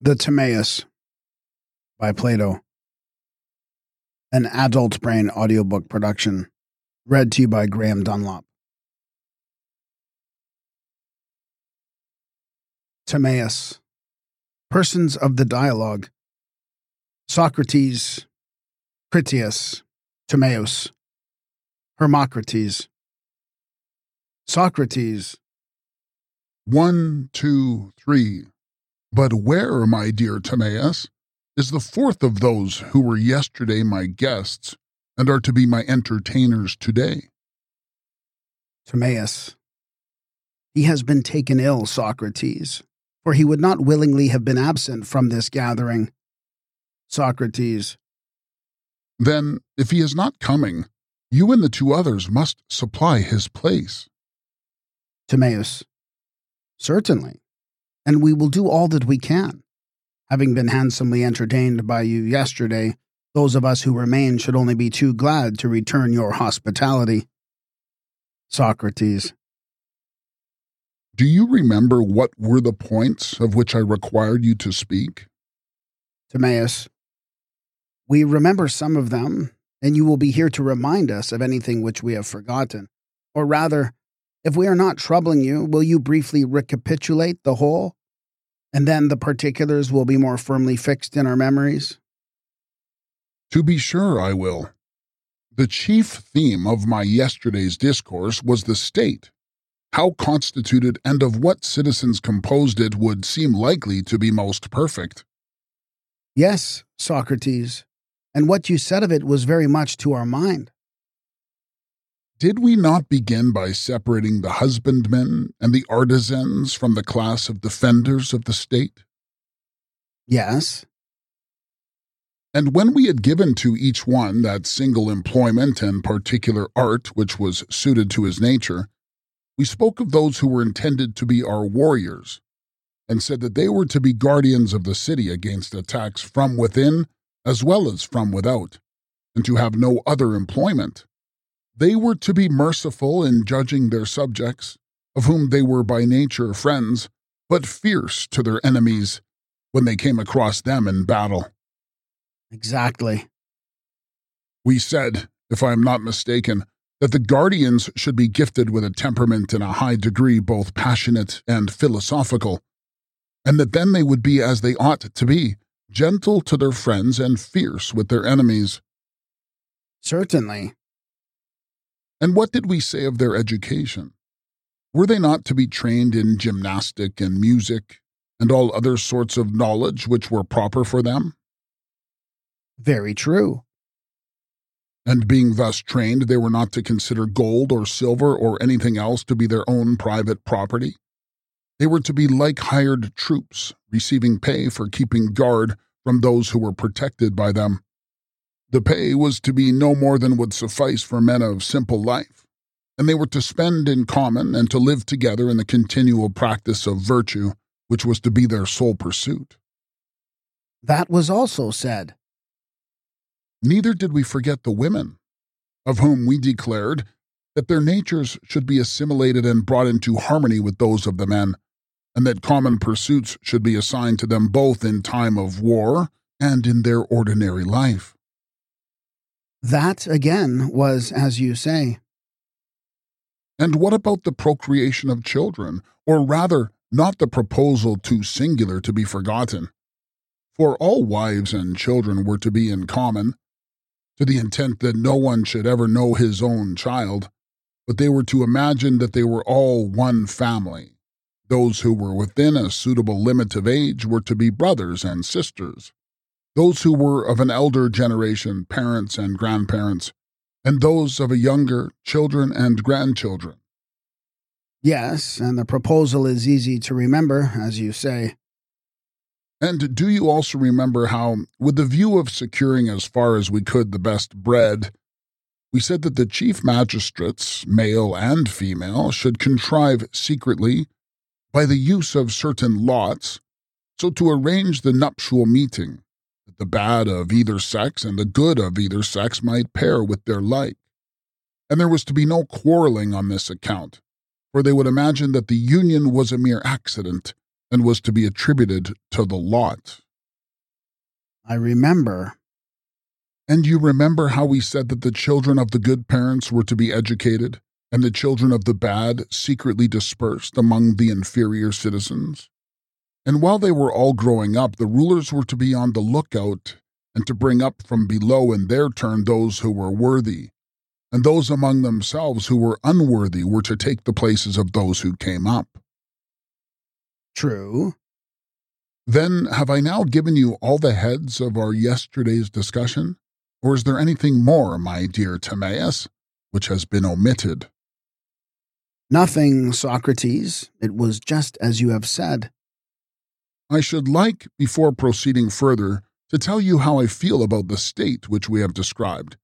The Timaeus by Plato. An Adult Brain audiobook production. Read to you by Graham Dunlop. Timaeus. Persons of the dialogue. Socrates, Critias, Timaeus. Hermocrates. Socrates. 1, 2, 3. But where, my dear Timaeus, is the fourth of those who were yesterday my guests and are to be my entertainers today? Timaeus. He has been taken ill, Socrates, for he would not willingly have been absent from this gathering. Socrates. Then, if he is not coming, you and the two others must supply his place. Timaeus. Certainly, and we will do all that we can. Having been handsomely entertained by you yesterday, those of us who remain should only be too glad to return your hospitality. Socrates. Do you remember what were the points of which I required you to speak? Timaeus. We remember some of them, and you will be here to remind us of anything which we have forgotten. Or rather, if we are not troubling you, will you briefly recapitulate the whole? And then the particulars will be more firmly fixed in our memories? To be sure I will. The chief theme of my yesterday's discourse was the state. How constituted and of what citizens composed it would seem likely to be most perfect. Yes, Socrates, and what you said of it was very much to our mind. Did we not begin by separating the husbandmen and the artisans from the class of defenders of the state? Yes. And when we had given to each one that single employment and particular art which was suited to his nature, we spoke of those who were intended to be our warriors, and said that they were to be guardians of the city against attacks from within as well as from without, and to have no other employment. They were to be merciful in judging their subjects, of whom they were by nature friends, but fierce to their enemies when they came across them in battle. Exactly. We said, if I am not mistaken, that the guardians should be gifted with a temperament in a high degree both passionate and philosophical, and that then they would be as they ought to be, gentle to their friends and fierce with their enemies. Certainly. And what did we say of their education? Were they not to be trained in gymnastic and music and all other sorts of knowledge which were proper for them? Very true. And being thus trained, they were not to consider gold or silver or anything else to be their own private property. They were to be like hired troops, receiving pay for keeping guard from those who were protected by them. The pay was to be no more than would suffice for men of simple life, and they were to spend in common and to live together in the continual practice of virtue, which was to be their sole pursuit. That was also said. Neither did we forget the women, of whom we declared that their natures should be assimilated and brought into harmony with those of the men, and that common pursuits should be assigned to them both in time of war and in their ordinary life. That, again, was as you say. And what about the procreation of children, or rather, not the proposal too singular to be forgotten? For all wives and children were to be in common, to the intent that no one should ever know his own child, but they were to imagine that they were all one family. Those who were within a suitable limit of age were to be brothers and sisters. Those who were of an elder generation, parents and grandparents, and those of a younger, children and grandchildren. Yes, and the proposal is easy to remember, as you say. And do you also remember how, with the view of securing as far as we could the best bread, we said that the chief magistrates, male and female, should contrive secretly, by the use of certain lots, so to arrange the nuptial meeting, that the bad of either sex and the good of either sex might pair with their like. And there was to be no quarreling on this account, for they would imagine that the union was a mere accident, and was to be attributed to the lot. I remember. And you remember how we said that the children of the good parents were to be educated, and the children of the bad secretly dispersed among the inferior citizens? And while they were all growing up, the rulers were to be on the lookout and to bring up from below in their turn those who were worthy, and those among themselves who were unworthy were to take the places of those who came up. True. Then have I now given you all the heads of our yesterday's discussion? Or is there anything more, my dear Timaeus, which has been omitted? Nothing, Socrates. It was just as you have said. I should like, before proceeding further, to tell you how I feel about the state which we have described.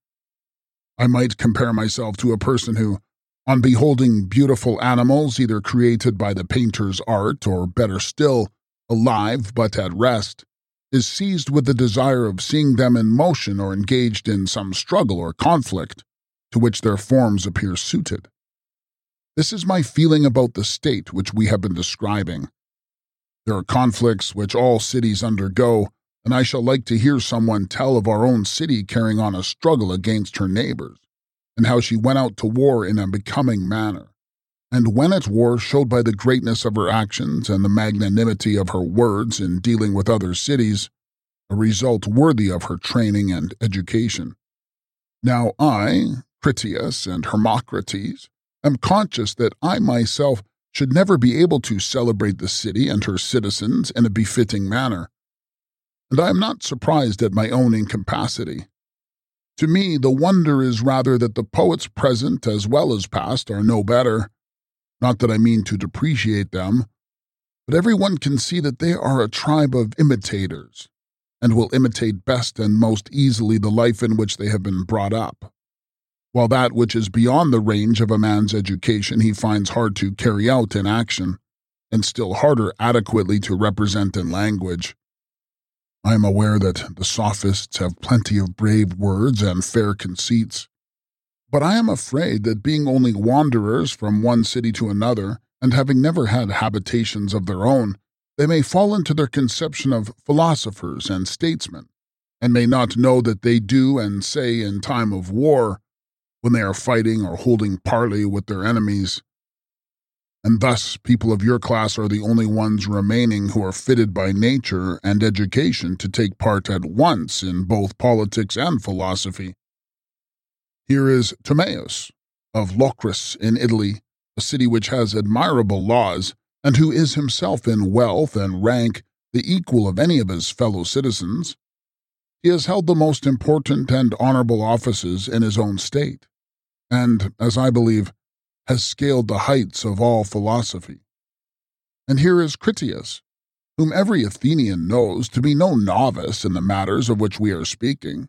I might compare myself to a person who, on beholding beautiful animals either created by the painter's art or, better still, alive but at rest, is seized with the desire of seeing them in motion or engaged in some struggle or conflict to which their forms appear suited. This is my feeling about the state which we have been describing. There are conflicts which all cities undergo, and I shall like to hear someone tell of our own city carrying on a struggle against her neighbors, and how she went out to war in a becoming manner, and when at war showed by the greatness of her actions and the magnanimity of her words in dealing with other cities, a result worthy of her training and education. Now I, Critias and Hermocrates, am conscious that I myself should never be able to celebrate the city and her citizens in a befitting manner, and I am not surprised at my own incapacity. To me, the wonder is rather that the poets present as well as past are no better. Not that I mean to depreciate them, but everyone can see that they are a tribe of imitators, and will imitate best and most easily the life in which they have been brought up, while that which is beyond the range of a man's education he finds hard to carry out in action, and still harder adequately to represent in language. I am aware that the sophists have plenty of brave words and fair conceits, but I am afraid that being only wanderers from one city to another, and having never had habitations of their own, they may fall into their conception of philosophers and statesmen, and may not know that they do and say in time of war, when they are fighting or holding parley with their enemies. And thus people of your class are the only ones remaining who are fitted by nature and education to take part at once in both politics and philosophy. Here is Timaeus, of Locris in Italy, a city which has admirable laws, and who is himself in wealth and rank the equal of any of his fellow citizens. He has held the most important and honorable offices in his own state, and, as I believe, has scaled the heights of all philosophy. And here is Critias, whom every Athenian knows to be no novice in the matters of which we are speaking.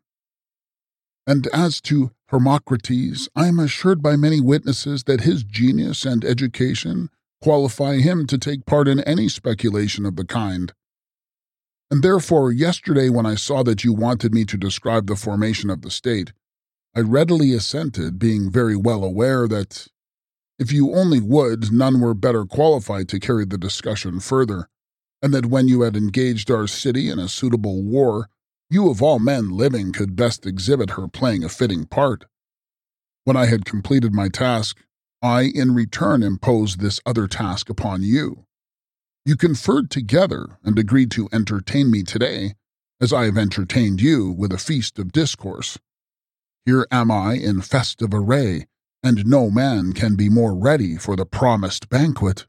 And as to Hermocrates, I am assured by many witnesses that his genius and education qualify him to take part in any speculation of the kind. And therefore, yesterday when I saw that you wanted me to describe the formation of the state, I readily assented, being very well aware that, if you only would, none were better qualified to carry the discussion further, and that when you had engaged our city in a suitable war, you of all men living could best exhibit her playing a fitting part. When I had completed my task, I in return imposed this other task upon you. You conferred together and agreed to entertain me today, as I have entertained you with a feast of discourse. Here am I in festive array, and no man can be more ready for the promised banquet.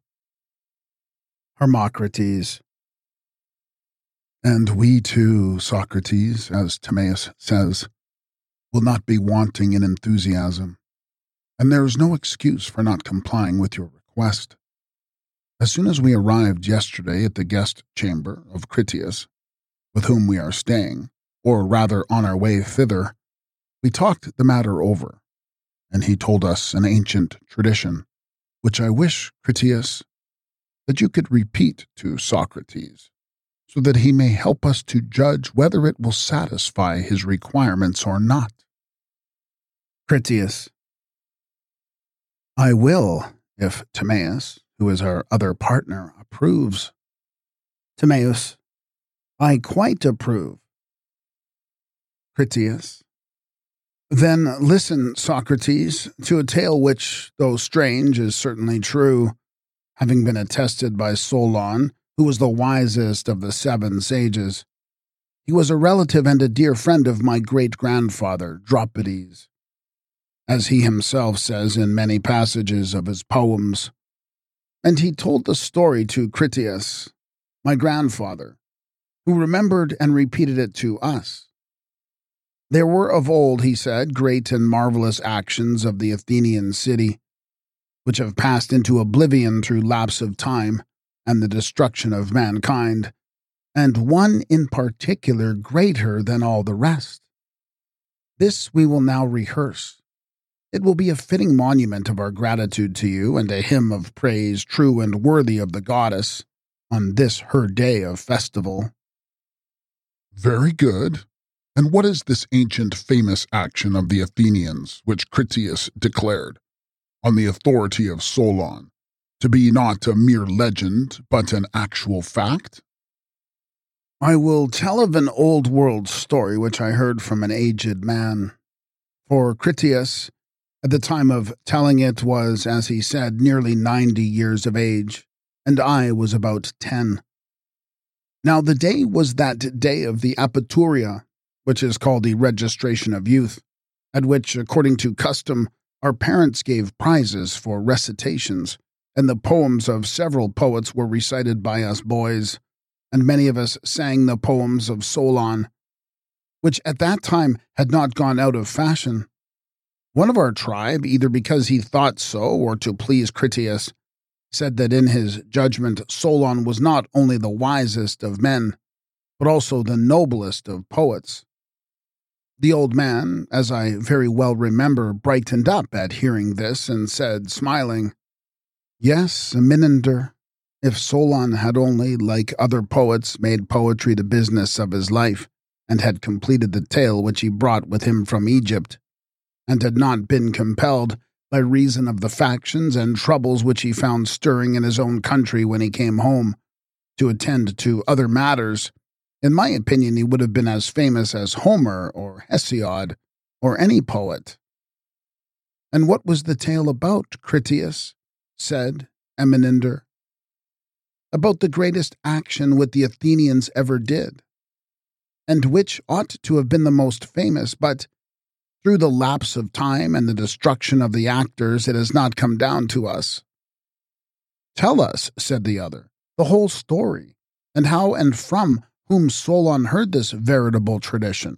Hermocrates. And we too, Socrates, as Timaeus says, will not be wanting in enthusiasm, and there is no excuse for not complying with your request. As soon as we arrived yesterday at the guest chamber of Critias, with whom we are staying, or rather on our way thither, we talked the matter over, and he told us an ancient tradition, which I wish, Critias, that you could repeat to Socrates, so that he may help us to judge whether it will satisfy his requirements or not. Critias. I will, if Timaeus, who is our other partner, approves. Timaeus, I quite approve. Critias. Then listen, Socrates, to a tale which, though strange, is certainly true, having been attested by Solon, who was the wisest of the 7 sages. He was a relative and a dear friend of my great-grandfather, Dropides, as he himself says in many passages of his poems. And he told the story to Critias, my grandfather, who remembered and repeated it to us. There were of old, he said, great and marvelous actions of the Athenian city, which have passed into oblivion through lapse of time and the destruction of mankind, and one in particular greater than all the rest. This we will now rehearse. It will be a fitting monument of our gratitude to you and a hymn of praise true and worthy of the goddess on this her day of festival. Very good. And what is this ancient famous action of the Athenians, which Critias declared, on the authority of Solon, to be not a mere legend, but an actual fact? I will tell of an old-world story which I heard from an aged man. For Critias, at the time of telling it, was, as he said, nearly 90 years of age, and I was about 10. Now the day was that day of the Apaturia, which is called the registration of youth, at which, according to custom, our parents gave prizes for recitations, and the poems of several poets were recited by us boys, and many of us sang the poems of Solon, which at that time had not gone out of fashion. One of our tribe, either because he thought so or to please Critias, said that in his judgment Solon was not only the wisest of men, but also the noblest of poets. The old man, as I very well remember, brightened up at hearing this and said, smiling, "Yes, Menander, if Solon had only, like other poets, made poetry the business of his life, and had completed the tale which he brought with him from Egypt, and had not been compelled, by reason of the factions and troubles which he found stirring in his own country when he came home, to attend to other matters, in my opinion he would have been as famous as Homer or Hesiod, or any poet." "And what was the tale about, Critias?" said Menander. "About the greatest action which the Athenians ever did, and which ought to have been the most famous, but through the lapse of time and the destruction of the actors it has not come down to us." "Tell us," said the other, "the whole story, and how and from whom Solon heard this veritable tradition."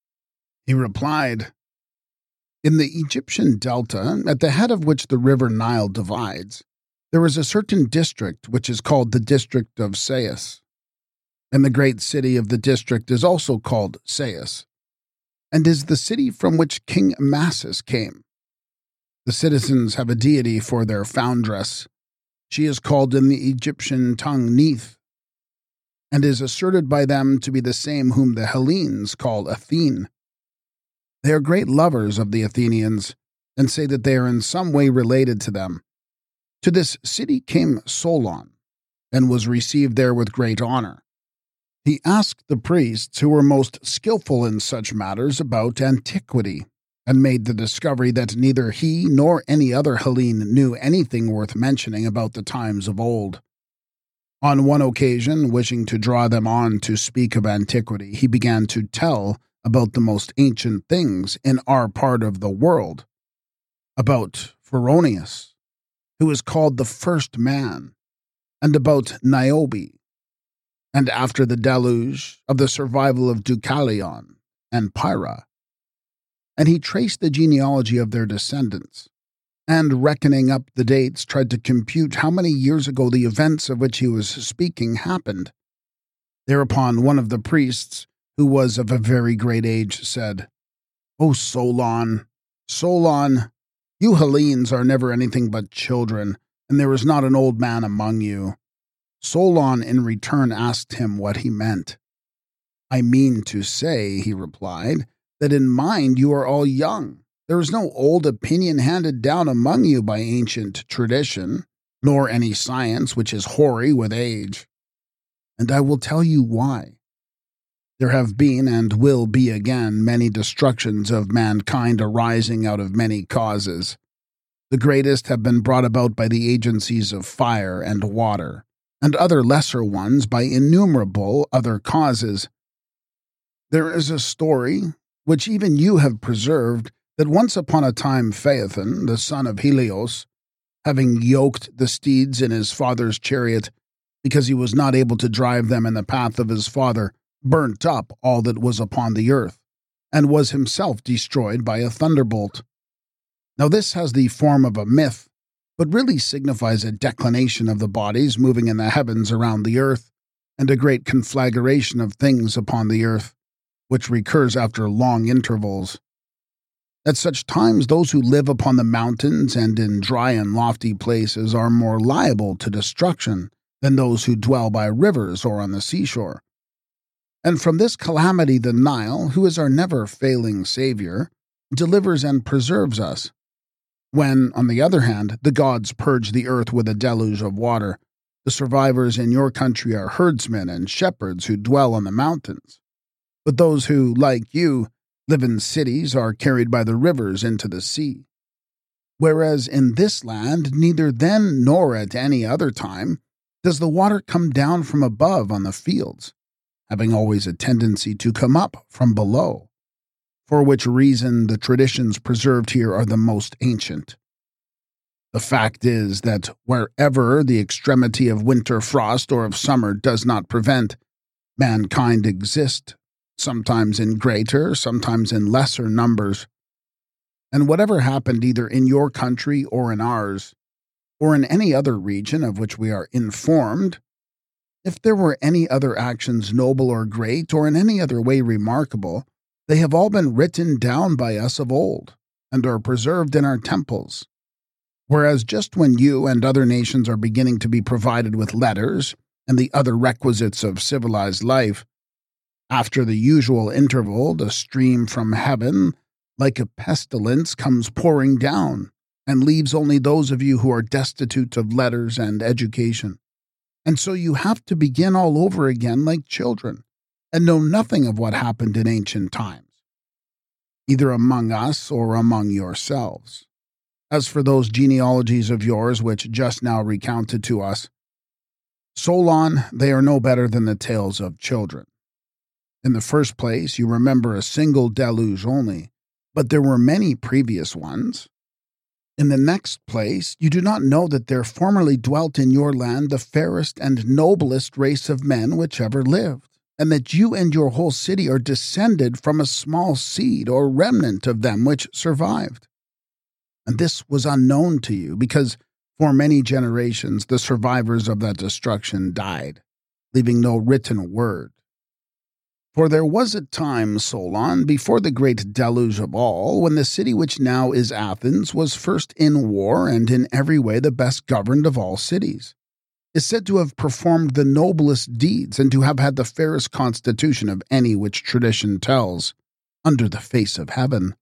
He replied, "In the Egyptian delta, at the head of which the river Nile divides, there is a certain district which is called the district of Sais, and the great city of the district is also called Sais, and is the city from which King Amasis came. The citizens have a deity for their foundress. She is called in the Egyptian tongue Neith, and is asserted by them to be the same whom the Hellenes call Athene. They are great lovers of the Athenians, and say that they are in some way related to them. To this city came Solon, and was received there with great honor. He asked the priests who were most skillful in such matters about antiquity, and made the discovery that neither he nor any other Hellene knew anything worth mentioning about the times of old. On one occasion, wishing to draw them on to speak of antiquity, he began to tell about the most ancient things in our part of the world, about Phoroneus, who is called the first man, and about Niobe, and after the deluge, of the survival of Deucalion and Pyrrha. And he traced the genealogy of their descendants, and reckoning up the dates, tried to compute how many years ago the events of which he was speaking happened. Thereupon one of the priests, who was of a very great age, said, "O Solon, Solon, you Hellenes are never anything but children, and there is not an old man among you." Solon in return asked him what he meant. "I mean to say," he replied, "that in mind you are all young. There is no old opinion handed down among you by ancient tradition, nor any science which is hoary with age." and I will tell you why. There have been and will be again many destructions of mankind arising out of many causes. The greatest have been brought about by the agencies of fire and water, and other lesser ones by innumerable other causes. There is a story, which even you have preserved, that once upon a time Phaethon, the son of Helios, having yoked the steeds in his father's chariot, because he was not able to drive them in the path of his father, burnt up all that was upon the earth, and was himself destroyed by a thunderbolt. Now this has the form of a myth, but really signifies a declination of the bodies moving in the heavens around the earth, and a great conflagration of things upon the earth, which recurs after long intervals. At such times those who live upon the mountains and in dry and lofty places are more liable to destruction than those who dwell by rivers or on the seashore. And from this calamity the Nile, who is our never-failing Savior, delivers and preserves us. When, on the other hand, the gods purge the earth with a deluge of water, the survivors in your country are herdsmen and shepherds who dwell on the mountains. But those who, like you, live in cities are carried by the rivers into the sea. Whereas in this land, neither then nor at any other time, does the water come down from above on the fields, having always a tendency to come up from below, for which reason the traditions preserved here are the most ancient. The fact is that wherever the extremity of winter frost or of summer does not prevent, mankind exist, sometimes in greater, sometimes in lesser numbers. And whatever happened either in your country or in ours, or in any other region of which we are informed, if there were any other actions noble or great, or in any other way remarkable, they have all been written down by us of old, and are preserved in our temples. Whereas just when you and other nations are beginning to be provided with letters and the other requisites of civilized life, after the usual interval, the stream from heaven, like a pestilence, comes pouring down, and leaves only those of you who are destitute of letters and education. And so you have to begin all over again like children, and know nothing of what happened in ancient times, either among us or among yourselves. As for those genealogies of yours which just now recounted to us, Solon, they are no better than the tales of children. In the first place, you remember a single deluge only, but there were many previous ones. In the next place, you do not know that there formerly dwelt in your land the fairest and noblest race of men which ever lived, and that you and your whole city are descended from a small seed or remnant of them which survived. And this was unknown to you, because for many generations the survivors of that destruction died, leaving no written word. For there was a time, Solon, before the great deluge of all, when the city which now is Athens was first in war and in every way the best governed of all cities, is said to have performed the noblest deeds and to have had the fairest constitution of any which tradition tells, under the face of heaven.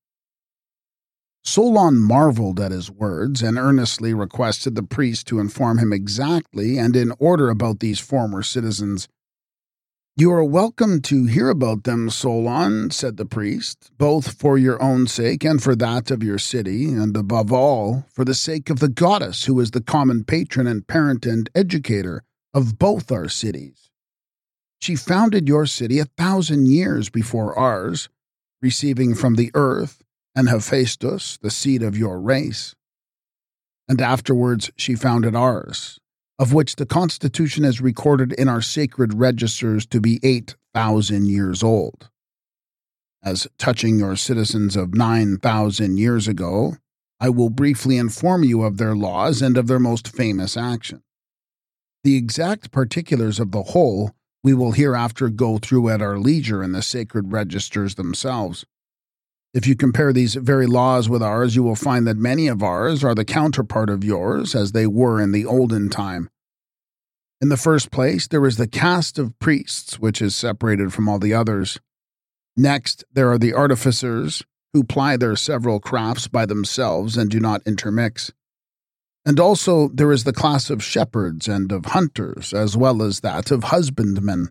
Solon marveled at his words and earnestly requested the priest to inform him exactly and in order about these former citizens. "You are welcome to hear about them, Solon," said the priest, "both for your own sake and for that of your city, and above all, for the sake of the goddess who is the common patron and parent and educator of both our cities. She founded your city 1,000 years before ours, receiving from the earth and Hephaestus, the seed of your race. And afterwards she founded ours, of which the constitution is recorded in our sacred registers to be 8,000 years old. As touching your citizens of 9,000 years ago, I will briefly inform you of their laws and of their most famous action. The exact particulars of the whole we will hereafter go through at our leisure in the sacred registers themselves. If you compare these very laws with ours, you will find that many of ours are the counterpart of yours, as they were in the olden time. In the first place, there is the caste of priests, which is separated from all the others. Next, there are the artificers, who ply their several crafts by themselves and do not intermix. And also there is the class of shepherds and of hunters, as well as that of husbandmen.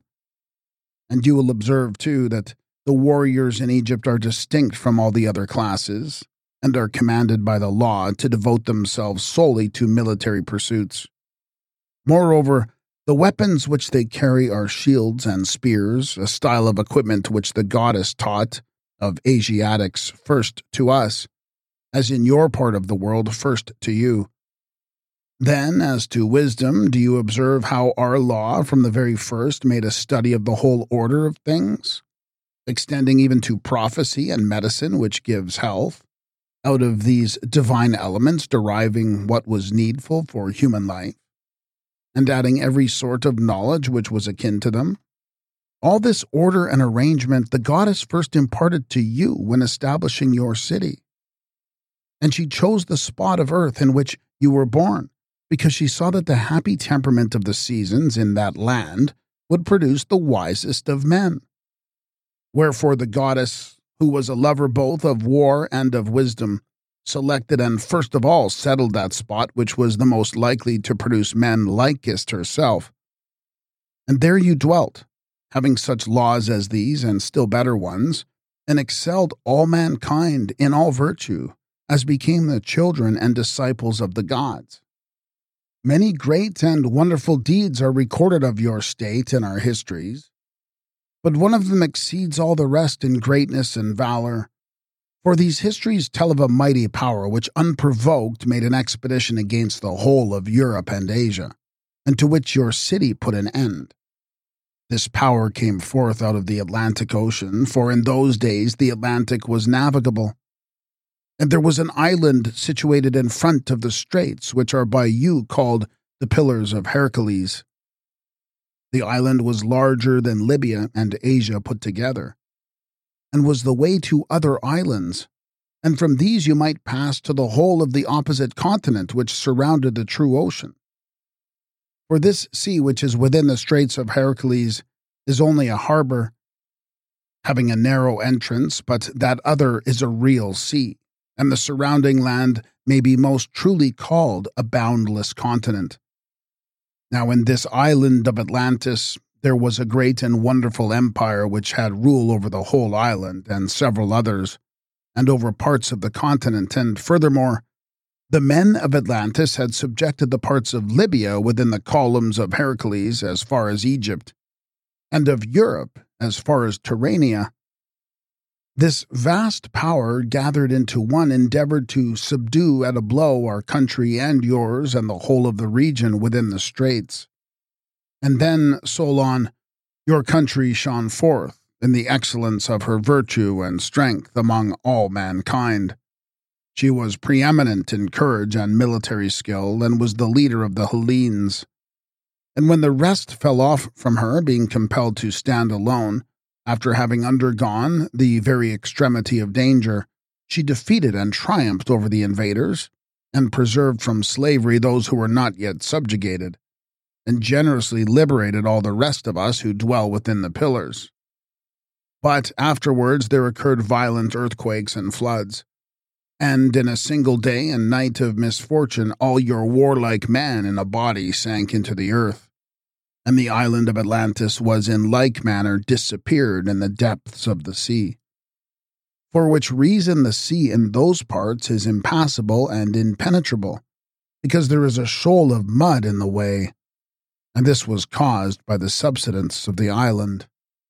And you will observe, too, that the warriors in Egypt are distinct from all the other classes, and are commanded by the law to devote themselves solely to military pursuits. Moreover, the weapons which they carry are shields and spears, a style of equipment which the goddess taught of Asiatics first to us, as in your part of the world first to you. Then, as to wisdom, do you observe how our law from the very first made a study of the whole order of things, extending even to prophecy and medicine, which gives health, out of these divine elements deriving what was needful for human life, and adding every sort of knowledge which was akin to them? All this order and arrangement the goddess first imparted to you when establishing your city. And she chose the spot of earth in which you were born, because she saw that the happy temperament of the seasons in that land would produce the wisest of men. Wherefore the goddess, who was a lover both of war and of wisdom, selected and first of all settled that spot which was the most likely to produce men likest herself. And there you dwelt, having such laws as these and still better ones, and excelled all mankind in all virtue, as became the children and disciples of the gods. Many great and wonderful deeds are recorded of your state in our histories, but one of them exceeds all the rest in greatness and valor. For these histories tell of a mighty power which unprovoked made an expedition against the whole of Europe and Asia, and to which your city put an end. This power came forth out of the Atlantic Ocean, for in those days the Atlantic was navigable. And there was an island situated in front of the straits, which are by you called the Pillars of Hercules. The island was larger than Libya and Asia put together, and was the way to other islands, and from these you might pass to the whole of the opposite continent which surrounded the true ocean. For this sea which is within the Straits of Hercules is only a harbor, having a narrow entrance, but that other is a real sea, and the surrounding land may be most truly called a boundless continent. Now in this island of Atlantis there was a great and wonderful empire which had rule over the whole island and several others, and over parts of the continent, and furthermore, the men of Atlantis had subjected the parts of Libya within the columns of Hercules as far as Egypt, and of Europe as far as Tyrrhenia. This vast power gathered into one endeavored to subdue at a blow our country and yours and the whole of the region within the straits. And then, Solon, your country shone forth in the excellence of her virtue and strength among all mankind. She was preeminent in courage and military skill, and was the leader of the Hellenes. And when the rest fell off from her, being compelled to stand alone, after having undergone the very extremity of danger, she defeated and triumphed over the invaders, and preserved from slavery those who were not yet subjugated, and generously liberated all the rest of us who dwell within the pillars. But afterwards there occurred violent earthquakes and floods, and in a single day and night of misfortune all your warlike men in a body sank into the earth, and the island of Atlantis was in like manner disappeared in the depths of the sea. For which reason the sea in those parts is impassable and impenetrable, because there is a shoal of mud in the way, and this was caused by the subsidence of the island.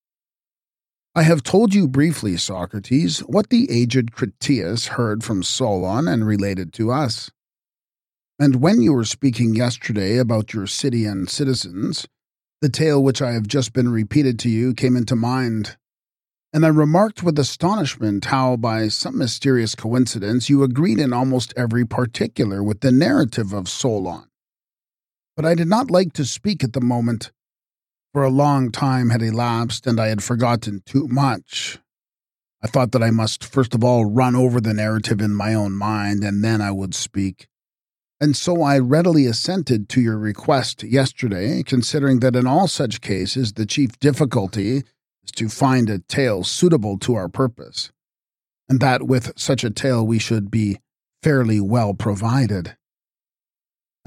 I have told you briefly, Socrates, what the aged Critias heard from Solon and related to us. And when you were speaking yesterday about your city and citizens, the tale which I have just been repeated to you came into mind, and I remarked with astonishment how, by some mysterious coincidence, you agreed in almost every particular with the narrative of Solon. But I did not like to speak at the moment, for a long time had elapsed, and I had forgotten too much. I thought that I must first of all run over the narrative in my own mind, and then I would speak. And so I readily assented to your request yesterday, considering that in all such cases the chief difficulty is to find a tale suitable to our purpose, and that with such a tale we should be fairly well provided.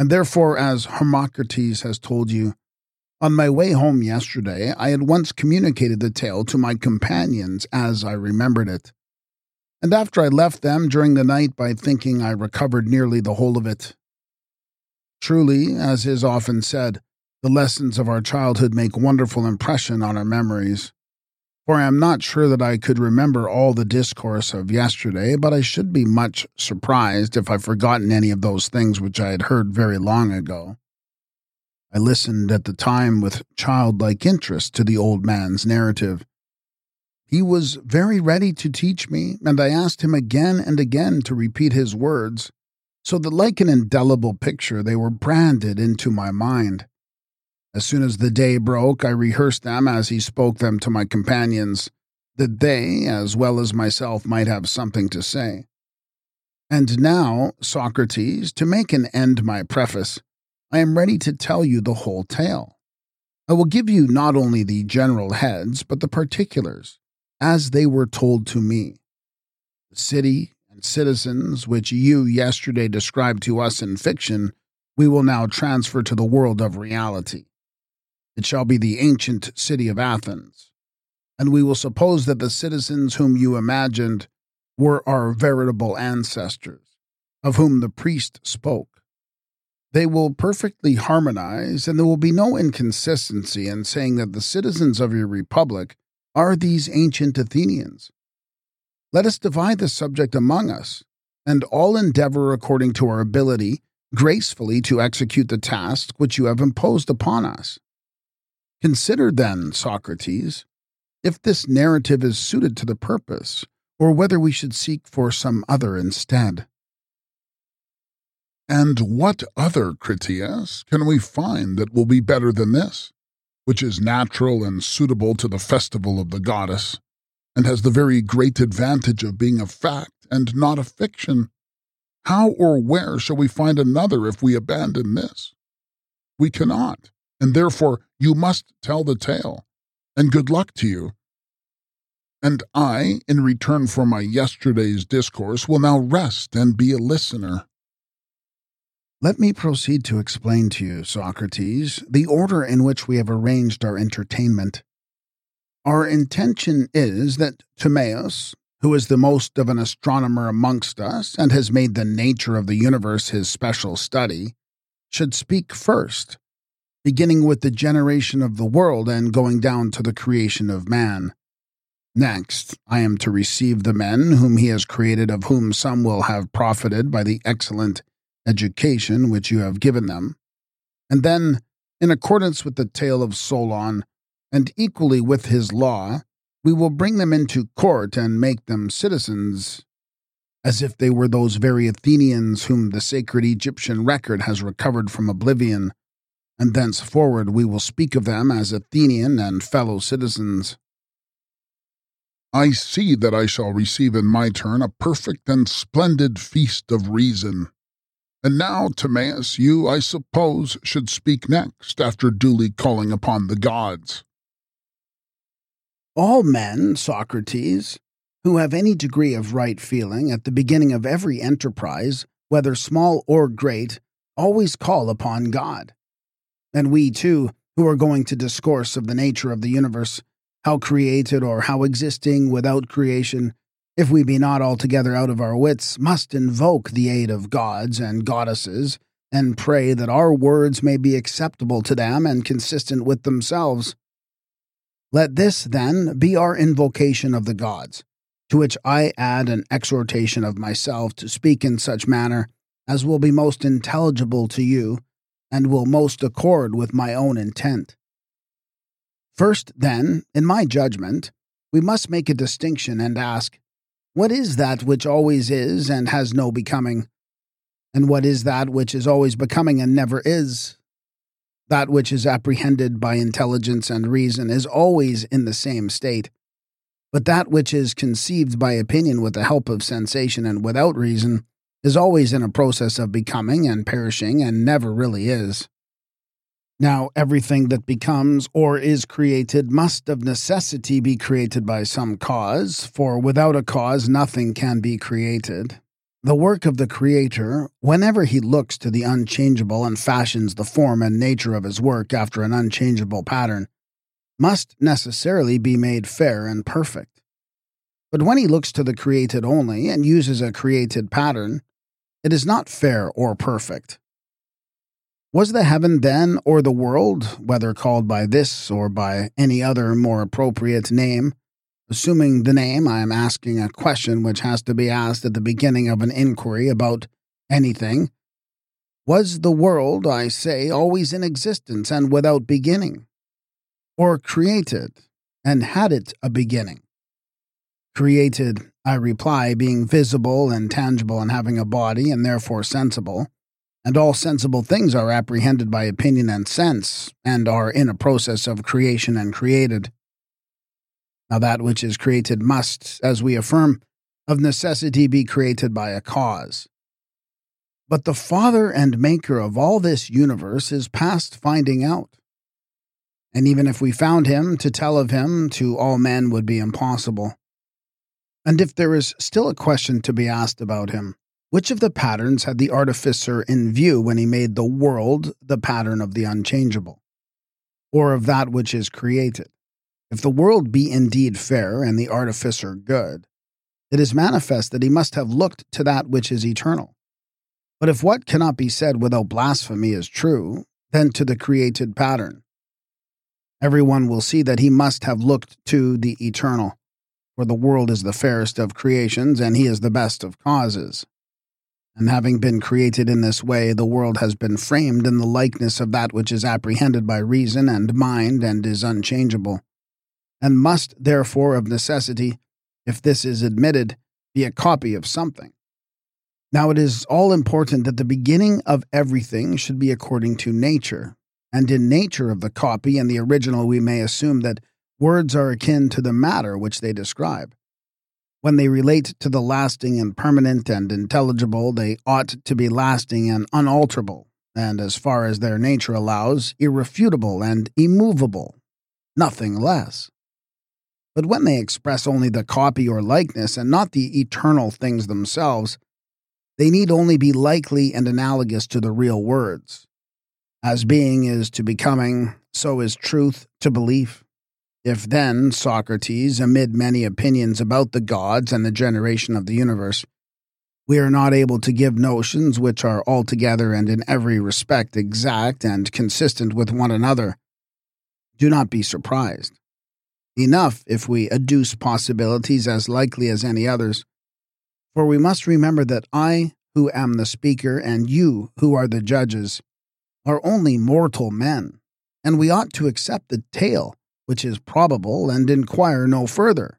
And therefore, as Hermocrates has told you, on my way home yesterday, I had once communicated the tale to my companions as I remembered it. And after I left them during the night by thinking I recovered nearly the whole of it. Truly, as is often said, the lessons of our childhood make wonderful impression on our memories. For I am not sure that I could remember all the discourse of yesterday, but I should be much surprised if I've forgotten any of those things which I had heard very long ago. I listened at the time with childlike interest to the old man's narrative. He was very ready to teach me, and I asked him again and again to repeat his words, so that like an indelible picture they were branded into my mind. As soon as the day broke, I rehearsed them as he spoke them to my companions, that they, as well as myself, might have something to say. And now, Socrates, to make an end my preface, I am ready to tell you the whole tale. I will give you not only the general heads, but the particulars, as they were told to me. The city and citizens which you yesterday described to us in fiction, we will now transfer to the world of reality. It shall be the ancient city of Athens, and we will suppose that the citizens whom you imagined were our veritable ancestors, of whom the priest spoke. They will perfectly harmonize, and there will be no inconsistency in saying that the citizens of your republic are these ancient Athenians. Let us divide the subject among us, and all endeavor according to our ability gracefully to execute the task which you have imposed upon us. Consider then, Socrates, if this narrative is suited to the purpose, or whether we should seek for some other instead. And what other, Critias, can we find that will be better than this, which is natural and suitable to the festival of the goddess, and has the very great advantage of being a fact and not a fiction? How or where shall we find another if we abandon this? We cannot, and therefore you must tell the tale, and good luck to you. And I, in return for my yesterday's discourse, will now rest and be a listener. Let me proceed to explain to you, Socrates, the order in which we have arranged our entertainment. Our intention is that Timaeus, who is the most of an astronomer amongst us and has made the nature of the universe his special study, should speak first, beginning with the generation of the world and going down to the creation of man. Next, I am to receive the men whom he has created, of whom some will have profited by the excellent education which you have given them. And then, in accordance with the tale of Solon, and equally with his law, we will bring them into court and make them citizens, as if they were those very Athenians whom the sacred Egyptian record has recovered from oblivion, and thenceforward we will speak of them as Athenian and fellow citizens. I see that I shall receive in my turn a perfect and splendid feast of reason. And now, Timaeus, you, I suppose, should speak next, after duly calling upon the gods. All men, Socrates, who have any degree of right feeling at the beginning of every enterprise, whether small or great, always call upon God. And we, too, who are going to discourse of the nature of the universe, how created or how existing without creation, if we be not altogether out of our wits, must invoke the aid of gods and goddesses, and pray that our words may be acceptable to them and consistent with themselves. Let this, then, be our invocation of the gods, to which I add an exhortation of myself to speak in such manner as will be most intelligible to you, and will most accord with my own intent. First, then, in my judgment, we must make a distinction and ask, what is that which always is and has no becoming? And what is that which is always becoming and never is? That which is apprehended by intelligence and reason is always in the same state, but that which is conceived by opinion with the help of sensation and without reason is always in a process of becoming and perishing and never really is. Now, everything that becomes or is created must of necessity be created by some cause, for without a cause nothing can be created. The work of the Creator, whenever he looks to the unchangeable and fashions the form and nature of his work after an unchangeable pattern, must necessarily be made fair and perfect. But when he looks to the created only and uses a created pattern, it is not fair or perfect. Was the heaven then, or the world, whether called by this or by any other more appropriate name, assuming the name, I am asking a question which has to be asked at the beginning of an inquiry about anything. Was the world, I say, always in existence and without beginning? Or created, and had it a beginning? Created, I reply, being visible and tangible and having a body and therefore sensible, and all sensible things are apprehended by opinion and sense, and are in a process of creation and created. Now that which is created must, as we affirm, of necessity be created by a cause. But the Father and Maker of all this universe is past finding out. And even if we found him, to tell of him to all men would be impossible. And if there is still a question to be asked about him, which of the patterns had the artificer in view when he made the world the pattern of the unchangeable, or of that which is created? If the world be indeed fair and the artificer good, it is manifest that he must have looked to that which is eternal. But if what cannot be said without blasphemy is true, then to the created pattern. Everyone will see that he must have looked to the eternal, for the world is the fairest of creations, and he is the best of causes. And having been created in this way, the world has been framed in the likeness of that which is apprehended by reason and mind and is unchangeable, and must therefore of necessity, if this is admitted, be a copy of something. Now it is all important that the beginning of everything should be according to nature, and in nature of the copy and the original we may assume that words are akin to the matter which they describe. When they relate to the lasting and permanent and intelligible, they ought to be lasting and unalterable, and as far as their nature allows, irrefutable and immovable, nothing less. But when they express only the copy or likeness and not the eternal things themselves, they need only be likely and analogous to the real words. As being is to becoming, so is truth to belief. If then, Socrates, amid many opinions about the gods and the generation of the universe, we are not able to give notions which are altogether and in every respect exact and consistent with one another, do not be surprised. Enough if we adduce possibilities as likely as any others, for we must remember that I, who am the speaker, and you, who are the judges, are only mortal men, and we ought to accept the tale which is probable and inquire no further.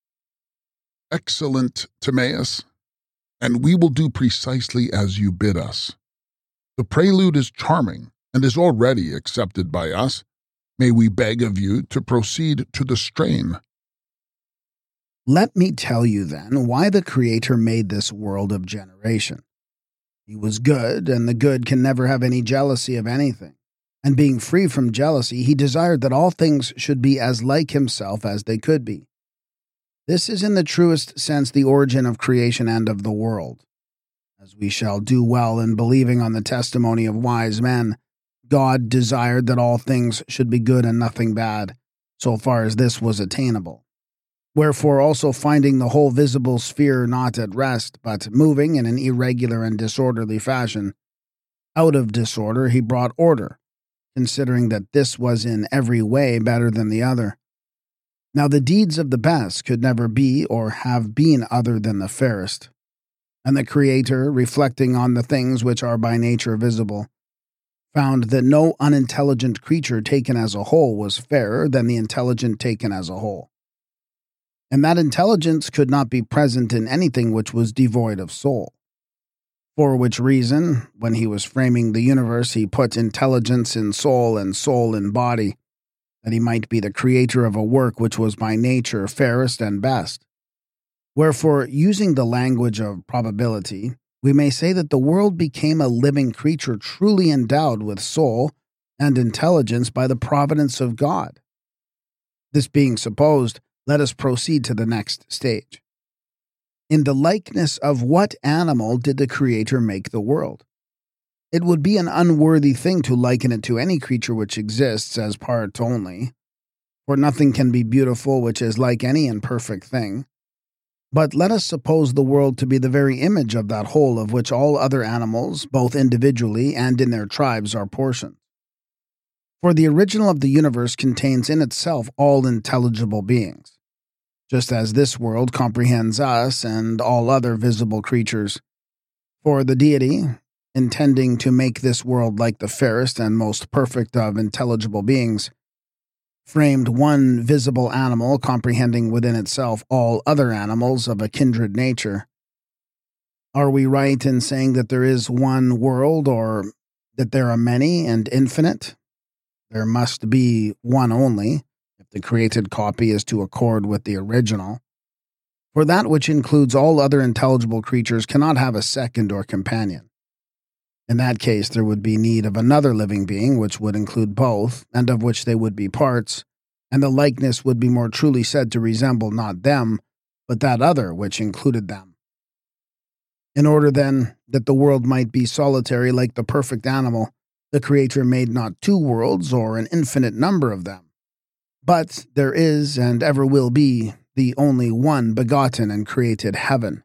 Excellent, Timaeus, and we will do precisely as you bid us. The prelude is charming and is already accepted by us. May we beg of you to proceed to the strain. Let me tell you then why the Creator made this world of generation. He was good, and the good can never have any jealousy of anything. And being free from jealousy, he desired that all things should be as like himself as they could be. This is in the truest sense the origin of creation and of the world. As we shall do well in believing on the testimony of wise men, God desired that all things should be good and nothing bad, so far as this was attainable. Wherefore also finding the whole visible sphere not at rest, but moving in an irregular and disorderly fashion, out of disorder he brought order, considering that this was in every way better than the other. Now the deeds of the best could never be or have been other than the fairest. And the Creator, reflecting on the things which are by nature visible, found that no unintelligent creature taken as a whole was fairer than the intelligent taken as a whole. And that intelligence could not be present in anything which was devoid of soul. For which reason, when he was framing the universe, he put intelligence in soul and soul in body, that he might be the creator of a work which was by nature fairest and best. Wherefore, using the language of probability, we may say that the world became a living creature truly endowed with soul and intelligence by the providence of God. This being supposed, let us proceed to the next stage. In the likeness of what animal did the Creator make the world? It would be an unworthy thing to liken it to any creature which exists as part only, for nothing can be beautiful which is like any imperfect thing. But let us suppose the world to be the very image of that whole of which all other animals, both individually and in their tribes, are portions. For the original of the universe contains in itself all intelligible beings, just as this world comprehends us and all other visible creatures. For the deity, intending to make this world like the fairest and most perfect of intelligible beings, framed one visible animal comprehending within itself all other animals of a kindred nature. Are we right in saying that there is one world, or that there are many and infinite? There must be one only, if the created copy is to accord with the original. For that which includes all other intelligible creatures cannot have a second or companion. In that case, there would be need of another living being which would include both, and of which they would be parts, and the likeness would be more truly said to resemble not them, but that other which included them. In order, then, that the world might be solitary like the perfect animal, the Creator made not two worlds or an infinite number of them, but there is and ever will be the only one begotten and created heaven.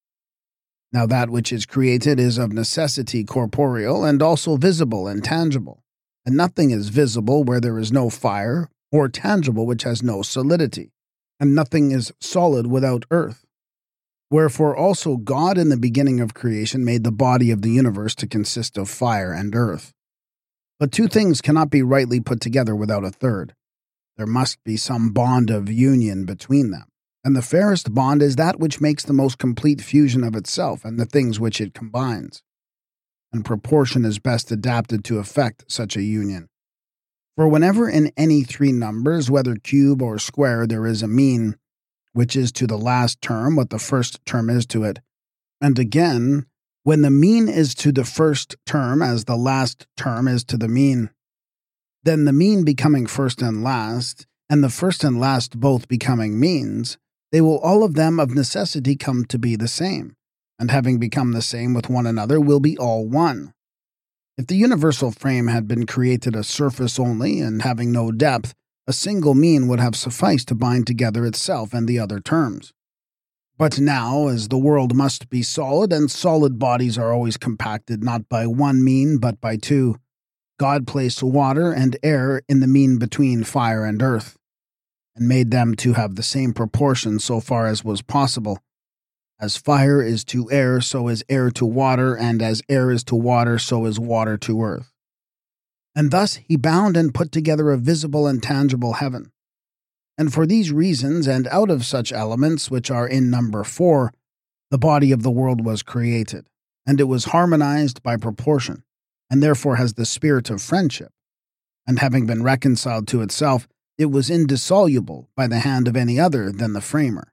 Now that which is created is of necessity corporeal and also visible and tangible, and nothing is visible where there is no fire, or tangible which has no solidity, and nothing is solid without earth. Wherefore also God in the beginning of creation made the body of the universe to consist of fire and earth. But two things cannot be rightly put together without a third. There must be some bond of union between them, and the fairest bond is that which makes the most complete fusion of itself and the things which it combines. And proportion is best adapted to effect such a union. For whenever in any three numbers, whether cube or square, there is a mean, which is to the last term what the first term is to it, and again, when the mean is to the first term as the last term is to the mean, then the mean becoming first and last, and the first and last both becoming means, they will all of them of necessity come to be the same, and having become the same with one another will be all one. If the universal frame had been created a surface only, and having no depth, a single mean would have sufficed to bind together itself and the other terms. But now, as the world must be solid, and solid bodies are always compacted not by one mean but by two, God placed water and air in the mean between fire and earth, and made them to have the same proportion so far as was possible. As fire is to air, so is air to water, and as air is to water, so is water to earth. And thus he bound and put together a visible and tangible heaven. And for these reasons, and out of such elements which are in number 4, the body of the world was created, and it was harmonized by proportion, and therefore has the spirit of friendship. And having been reconciled to itself, it was indissoluble by the hand of any other than the framer.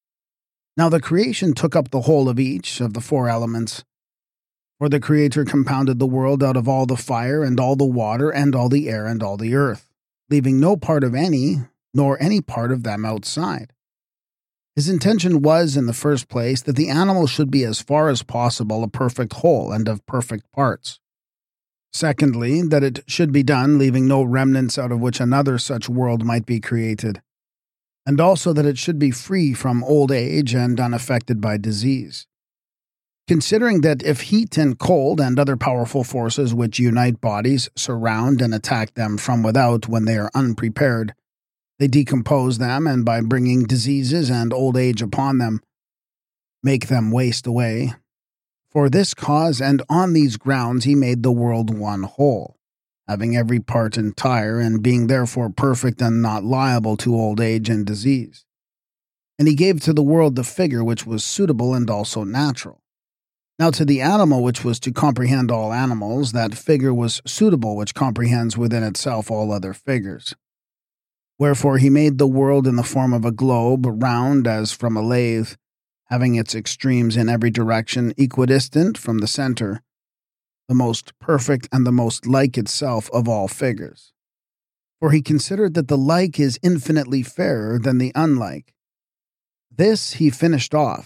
Now the creation took up the whole of each of the 4 elements. For the Creator compounded the world out of all the fire and all the water and all the air and all the earth, leaving no part of any, nor any part of them outside. His intention was, in the first place, that the animal should be as far as possible a perfect whole and of perfect parts. Secondly, that it should be done leaving no remnants out of which another such world might be created. And also that it should be free from old age and unaffected by disease. Considering that if heat and cold and other powerful forces which unite bodies surround and attack them from without when they are unprepared, they decompose them, and by bringing diseases and old age upon them, make them waste away. For this cause and on these grounds he made the world one whole, having every part entire, and being therefore perfect and not liable to old age and disease. And he gave to the world the figure which was suitable and also natural. Now to the animal which was to comprehend all animals, that figure was suitable which comprehends within itself all other figures. Wherefore he made the world in the form of a globe, round as from a lathe, having its extremes in every direction equidistant from the center, the most perfect and the most like itself of all figures. For he considered that the like is infinitely fairer than the unlike. This he finished off,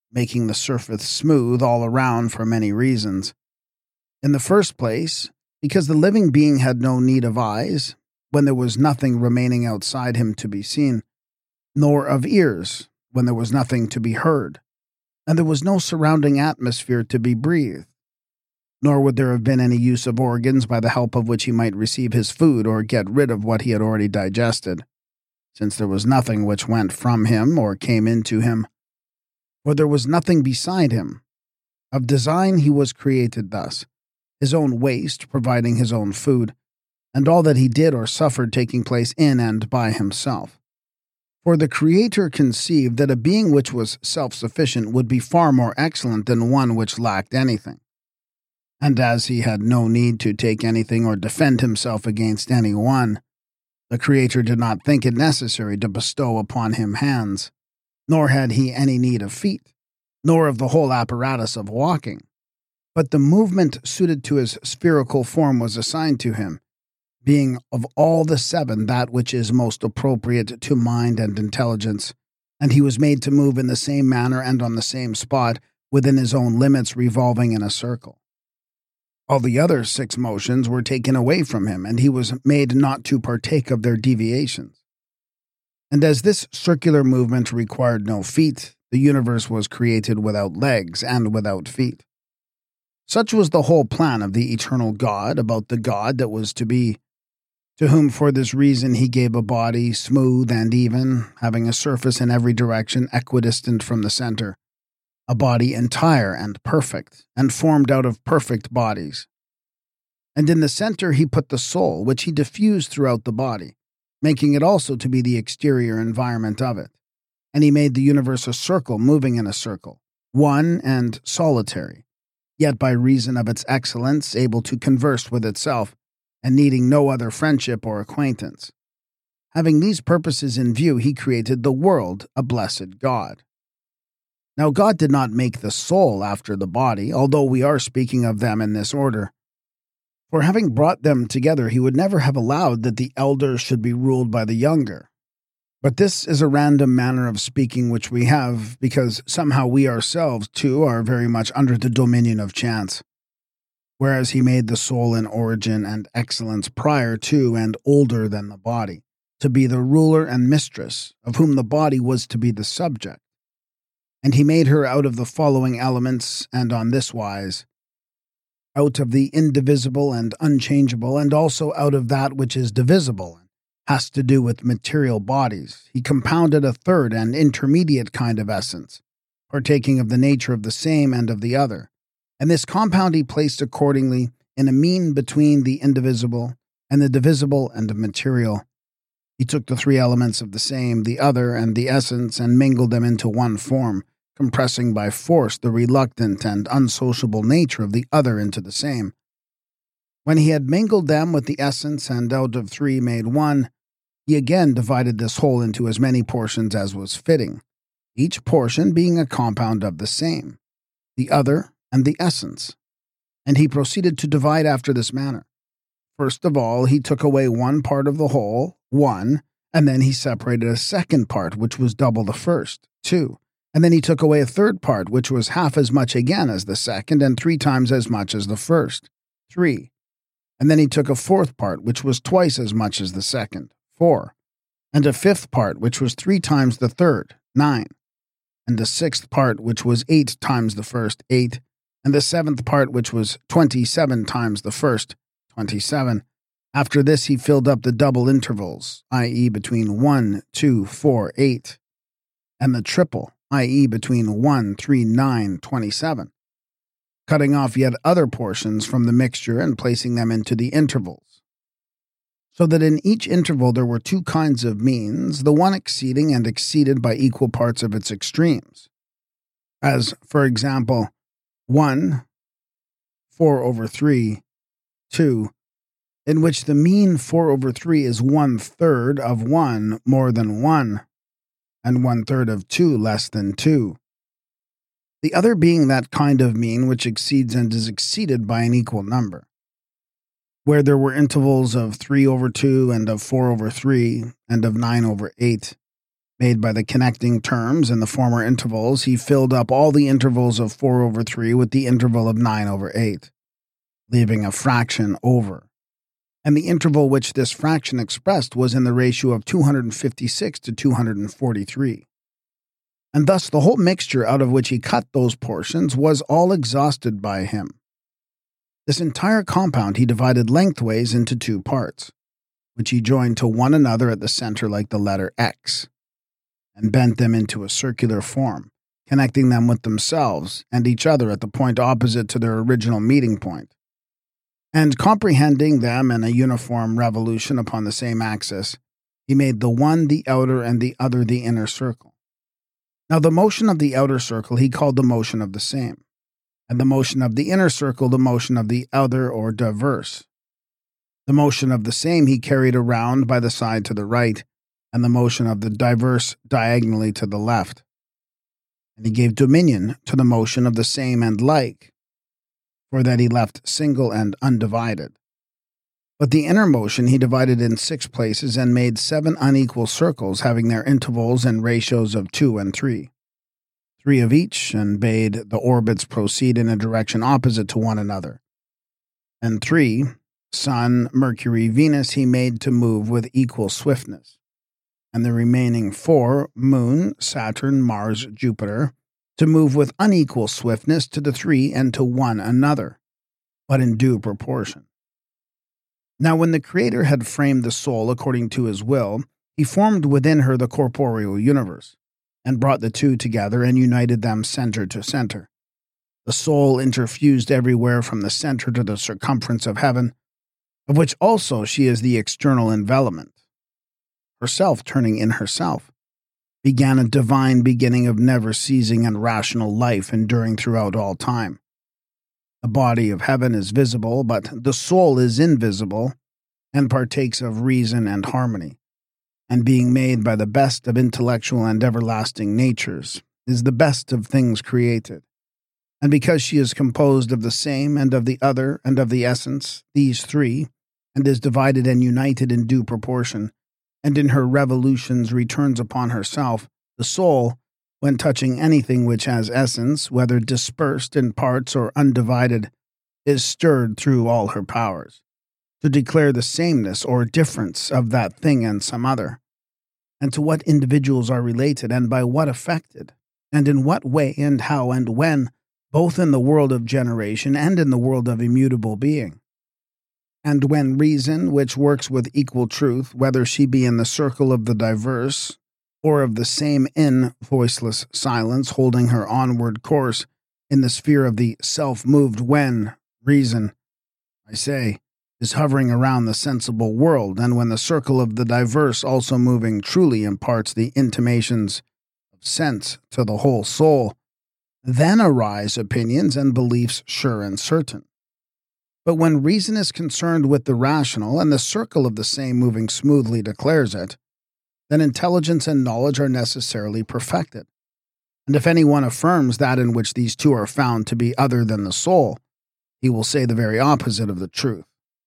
making the surface smooth all around for many reasons. In the first place, because the living being had no need of eyes, when there was nothing remaining outside him to be seen, nor of ears, when there was nothing to be heard, and there was no surrounding atmosphere to be breathed. Nor would there have been any use of organs by the help of which he might receive his food or get rid of what he had already digested, since there was nothing which went from him or came into him. For there was nothing beside him. Of design he was created thus, his own waste providing his own food, and all that he did or suffered taking place in and by himself. For the Creator conceived that a being which was self-sufficient would be far more excellent than one which lacked anything. And as he had no need to take anything or defend himself against any one, the Creator did not think it necessary to bestow upon him hands, nor had he any need of feet, nor of the whole apparatus of walking. But the movement suited to his spherical form was assigned to him, being of all the seven that which is most appropriate to mind and intelligence, and he was made to move in the same manner and on the same spot, within his own limits, revolving in a circle. All the other 6 motions were taken away from him, and he was made not to partake of their deviations. And as this circular movement required no feet, the universe was created without legs and without feet. Such was the whole plan of the eternal God about the God that was to be, to whom for this reason he gave a body smooth and even, having a surface in every direction equidistant from the center, a body entire and perfect, and formed out of perfect bodies. And in the center he put the soul, which he diffused throughout the body, making it also to be the exterior environment of it. And he made the universe a circle moving in a circle, one and solitary, yet by reason of its excellence able to converse with itself, and needing no other friendship or acquaintance. Having these purposes in view, he created the world, a blessed God. Now God did not make the soul after the body, although we are speaking of them in this order. For having brought them together, he would never have allowed that the elder should be ruled by the younger. But this is a random manner of speaking which we have, because somehow we ourselves, too, are very much under the dominion of chance. Whereas he made the soul in origin and excellence prior to and older than the body, to be the ruler and mistress, of whom the body was to be the subject. And he made her out of the following elements, and on this wise: out of the indivisible and unchangeable, and also out of that which is divisible, and has to do with material bodies, he compounded a third and intermediate kind of essence, partaking of the nature of the same and of the other. And this compound he placed accordingly in a mean between the indivisible and the divisible and the material. He took the 3 elements of the same, the other, and the essence, and mingled them into one form, compressing by force the reluctant and unsociable nature of the other into the same. When he had mingled them with the essence, and out of 3 made one, he again divided this whole into as many portions as was fitting, each portion being a compound of the same, the other, and the essence. And he proceeded to divide after this manner. First of all, he took away one part of the whole, 1, and then he separated a second part, which was double the first, 2. And then he took away a third part, which was half as much again as the second, and 3 times as much as the first, 3. And then he took a fourth part, which was twice as much as the second, 4. And a fifth part, which was 3 times the third, 9. And a sixth part, which was 8 times the first, 8. And the 7th part, which was 27 times the first, 27. After this he filled up the double intervals, i.e. between 1, 2, 4, 8, and the triple, i.e. between 1, 3, 9, 27, cutting off yet other portions from the mixture and placing them into the intervals, so that in each interval there were 2 kinds of means, the one exceeding and exceeded by equal parts of its extremes, as, for example, 1, 4/3, 2, in which the mean 4/3 is 1/3 of 1 more than 1, and 1/3 of 2 less than 2. The other being that kind of mean which exceeds and is exceeded by an equal number, where there were intervals of 3/2 and of 4/3 and of 9/8, made by the connecting terms in the former intervals, he filled up all the intervals of 4/3 with the interval of 9/8, leaving a fraction over. And the interval which this fraction expressed was in the ratio of 256 to 243. And thus the whole mixture out of which he cut those portions was all exhausted by him. This entire compound he divided lengthways into 2 parts, which he joined to one another at the center like the letter X, and bent them into a circular form, connecting them with themselves and each other at the point opposite to their original meeting point, and comprehending them in a uniform revolution upon the same axis, he made the one the outer and the other the inner circle. Now the motion of the outer circle he called the motion of the same, and the motion of the inner circle the motion of the other or diverse. The motion of the same he carried around by the side to the right, and the motion of the diverse diagonally to the left. And he gave dominion to the motion of the same and like, for that he left single and undivided. But the inner motion he divided in 6 places and made 7 unequal circles having their intervals and ratios of 2 and 3. 3 of each, and bade the orbits proceed in a direction opposite to one another. And 3, Sun, Mercury, Venus, he made to move with equal swiftness. And the remaining 4, Moon, Saturn, Mars, Jupiter, to move with unequal swiftness to the 3 and to one another, but in due proportion. Now when the Creator had framed the soul according to his will, he formed within her the corporeal universe, and brought the 2 together and united them center to center. The soul interfused everywhere from the center to the circumference of heaven, of which also she is the external envelopment. Herself turning in herself, began a divine beginning of never-ceasing and rational life enduring throughout all time. The body of heaven is visible, but the soul is invisible and partakes of reason and harmony, and being made by the best of intellectual and everlasting natures, is the best of things created. And because she is composed of the same and of the other and of the essence, these 3, and is divided and united in due proportion, and in her revolutions returns upon herself, the soul, when touching anything which has essence, whether dispersed in parts or undivided, is stirred through all her powers, to declare the sameness or difference of that thing and some other, and to what individuals are related, and by what affected, and in what way and how and when, both in the world of generation and in the world of immutable being. And when reason, which works with equal truth, whether she be in the circle of the diverse, or of the same in voiceless silence, holding her onward course in the sphere of the self-moved when reason, I say, is hovering around the sensible world, and when the circle of the diverse also moving truly imparts the intimations of sense to the whole soul, then arise opinions and beliefs sure and certain. But when reason is concerned with the rational, and the circle of the same moving smoothly declares it, then intelligence and knowledge are necessarily perfected. And if anyone affirms that in which these 2 are found to be other than the soul, he will say the very opposite of the truth.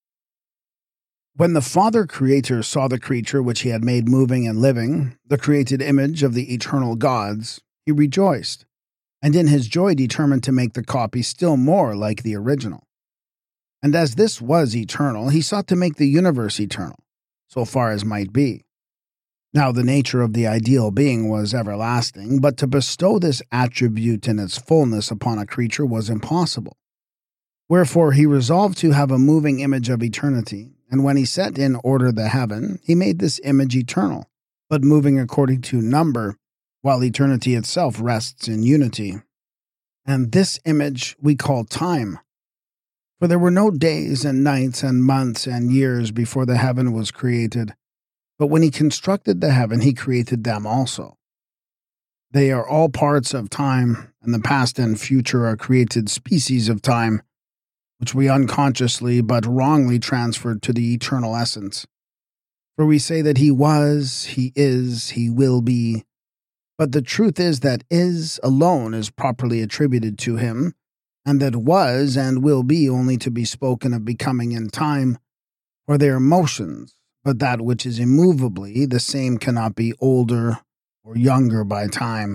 When the Father Creator saw the creature which he had made moving and living, the created image of the eternal gods, he rejoiced, and in his joy determined to make the copy still more like the original. And as this was eternal, he sought to make the universe eternal, so far as might be. Now the nature of the ideal being was everlasting, but to bestow this attribute in its fullness upon a creature was impossible. Wherefore he resolved to have a moving image of eternity, and when he set in order the heaven, he made this image eternal, but moving according to number, while eternity itself rests in unity. And this image we call time. For there were no days and nights and months and years before the heaven was created. But when he constructed the heaven, he created them also. They are all parts of time, and the past and future are created species of time, which we unconsciously but wrongly transferred to the eternal essence. For we say that he was, he is, he will be. But the truth is that is alone is properly attributed to him, and that was and will be only to be spoken of becoming in time, for they are motions. But that which is immovably the same cannot be older or younger by time,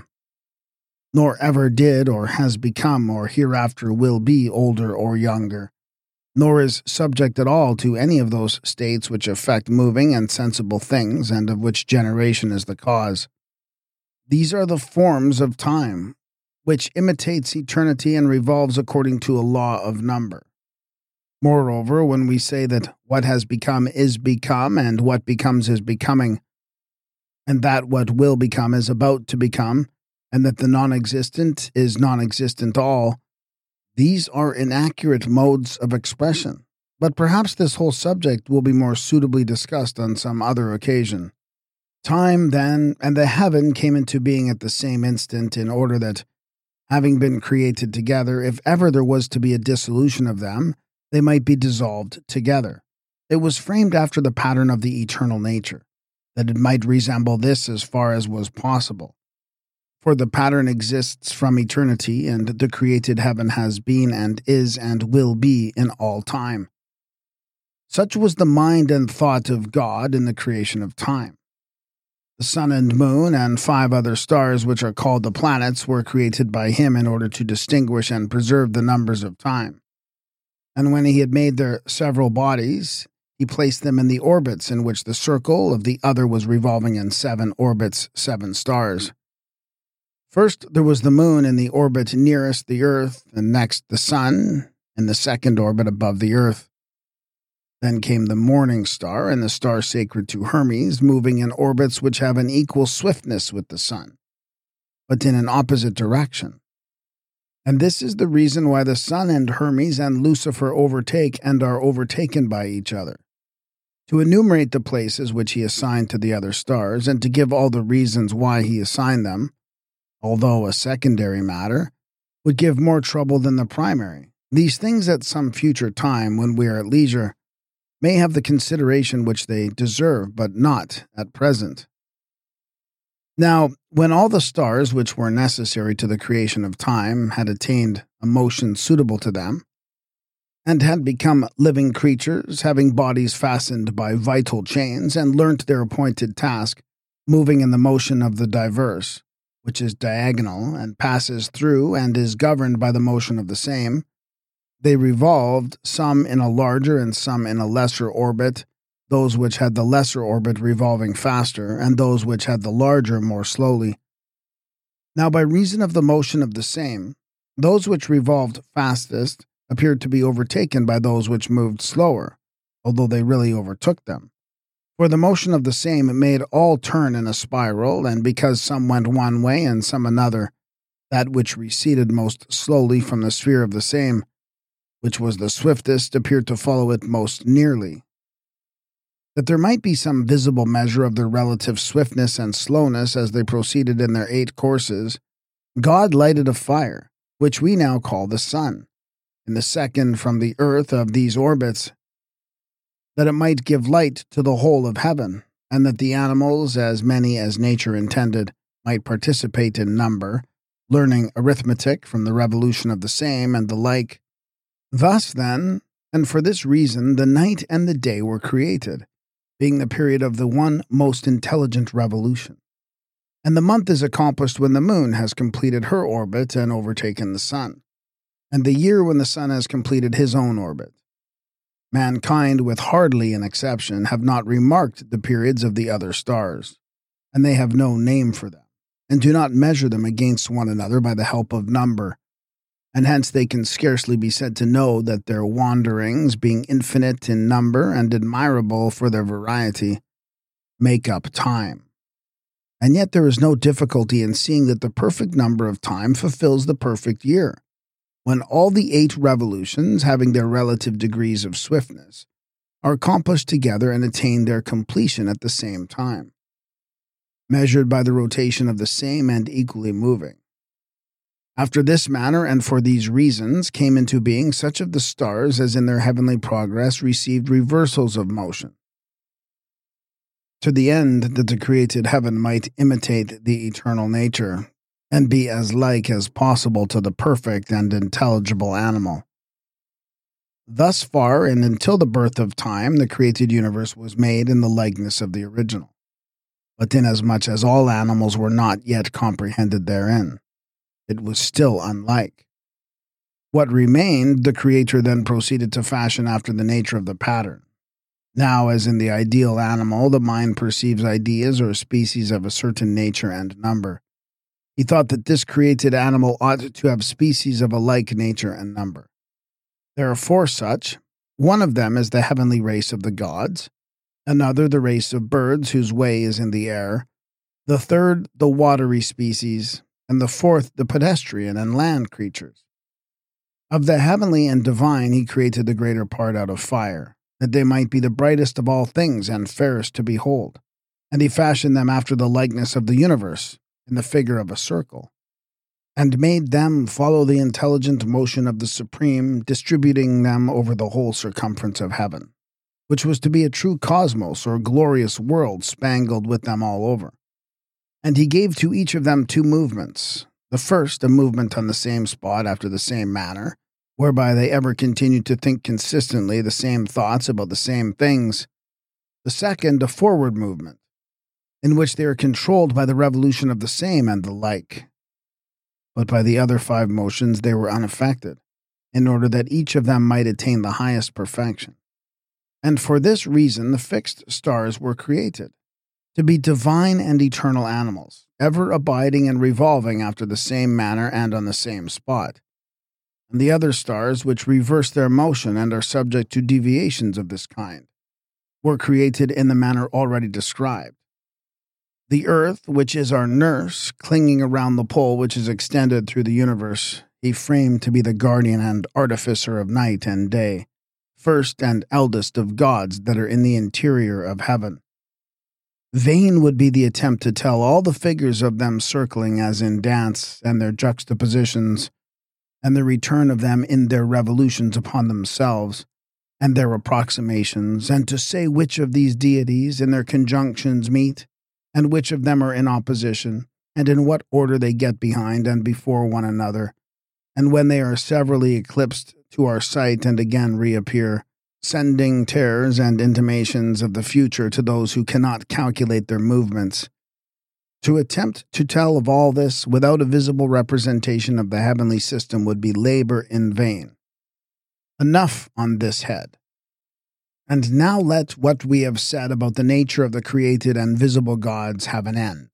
nor ever did or has become or hereafter will be older or younger, nor is subject at all to any of those states which affect moving and sensible things, and of which generation is the cause. These are the forms of time, which imitates eternity and revolves according to a law of number. Moreover, when we say that what has become is become, and what becomes is becoming, and that what will become is about to become, and that the non-existent is non-existent all, these are inaccurate modes of expression. But perhaps this whole subject will be more suitably discussed on some other occasion. Time, then, and the heaven came into being at the same instant, in order that, having been created together, if ever there was to be a dissolution of them, they might be dissolved together. It was framed after the pattern of the eternal nature, that it might resemble this as far as was possible. For the pattern exists from eternity, and the created heaven has been and is and will be in all time. Such was the mind and thought of God in the creation of time. The sun and moon and 5 other stars, which are called the planets, were created by him in order to distinguish and preserve the numbers of time. And when he had made their several bodies, he placed them in the orbits in which the circle of the other was revolving in 7 orbits, 7 stars. First there was the moon in the orbit nearest the earth, and next the sun in the second orbit above the earth. Then came the morning star, and the star sacred to Hermes, moving in orbits which have an equal swiftness with the sun, but in an opposite direction. And this is the reason why the sun and Hermes and Lucifer overtake and are overtaken by each other. To enumerate the places which he assigned to the other stars, and to give all the reasons why he assigned them, although a secondary matter, would give more trouble than the primary. These things at some future time, when we are at leisure, may have the consideration which they deserve, but not at present. Now, when all the stars which were necessary to the creation of time had attained a motion suitable to them, and had become living creatures, having bodies fastened by vital chains, and learnt their appointed task, moving in the motion of the diverse, which is diagonal, and passes through and is governed by the motion of the same, they revolved, some in a larger and some in a lesser orbit, those which had the lesser orbit revolving faster, and those which had the larger more slowly. Now, by reason of the motion of the same, those which revolved fastest appeared to be overtaken by those which moved slower, although they really overtook them. For the motion of the same made all turn in a spiral, and because some went one way and some another, that which receded most slowly from the sphere of the same, which was the swiftest, appeared to follow it most nearly. That there might be some visible measure of their relative swiftness and slowness as they proceeded in their 8 courses, God lighted a fire, which we now call the sun, in the second from the earth of these orbits, that it might give light to the whole of heaven, and that the animals, as many as nature intended, might participate in number, learning arithmetic from the revolution of the same, and the like. Thus, then, and for this reason, the night and the day were created, being the period of the one most intelligent revolution. And the month is accomplished when the moon has completed her orbit and overtaken the sun, and the year when the sun has completed his own orbit. Mankind, with hardly an exception, have not remarked the periods of the other stars, and they have no name for them, and do not measure them against one another by the help of number, and hence they can scarcely be said to know that their wanderings, being infinite in number and admirable for their variety, make up time. And yet there is no difficulty in seeing that the perfect number of time fulfills the perfect year, when all the 8 revolutions, having their relative degrees of swiftness, are accomplished together and attain their completion at the same time, measured by the rotation of the same and equally moving. After this manner, and for these reasons, came into being such of the stars as in their heavenly progress received reversals of motion, to the end that the created heaven might imitate the eternal nature, and be as like as possible to the perfect and intelligible animal. Thus far, and until the birth of time, the created universe was made in the likeness of the original. But inasmuch as all animals were not yet comprehended therein, it was still unlike. What remained, the Creator then proceeded to fashion after the nature of the pattern. Now, as in the ideal animal, the mind perceives ideas or species of a certain nature and number. He thought that this created animal ought to have species of a like nature and number. There are four such. One of them is the heavenly race of the gods, another the race of birds whose way is in the air, the third the watery species, and the fourth the pedestrian and land creatures. Of the heavenly and divine he created the greater part out of fire, that they might be the brightest of all things and fairest to behold. And he fashioned them after the likeness of the universe, in the figure of a circle, and made them follow the intelligent motion of the Supreme, distributing them over the whole circumference of heaven, which was to be a true cosmos or glorious world spangled with them all over. And he gave to each of them two movements. The first, a movement on the same spot after the same manner, whereby they ever continued to think consistently the same thoughts about the same things. The second, a forward movement, in which they are controlled by the revolution of the same and the like. But by the other five motions they were unaffected, in order that each of them might attain the highest perfection. And for this reason the fixed stars were created, to be divine and eternal animals, ever abiding and revolving after the same manner and on the same spot. And the other stars, which reverse their motion and are subject to deviations of this kind, were created in the manner already described. The earth, which is our nurse, clinging around the pole which is extended through the universe, he framed to be the guardian and artificer of night and day, first and eldest of gods that are in the interior of heaven. Vain would be the attempt to tell all the figures of them circling as in dance, and their juxtapositions, and the return of them in their revolutions upon themselves, and their approximations, and to say which of these deities in their conjunctions meet, and which of them are in opposition, and in what order they get behind and before one another, and when they are severally eclipsed to our sight and again reappear, sending terrors and intimations of the future to those who cannot calculate their movements. To attempt to tell of all this without a visible representation of the heavenly system would be labor in vain. Enough on this head. And now let what we have said about the nature of the created and visible gods have an end.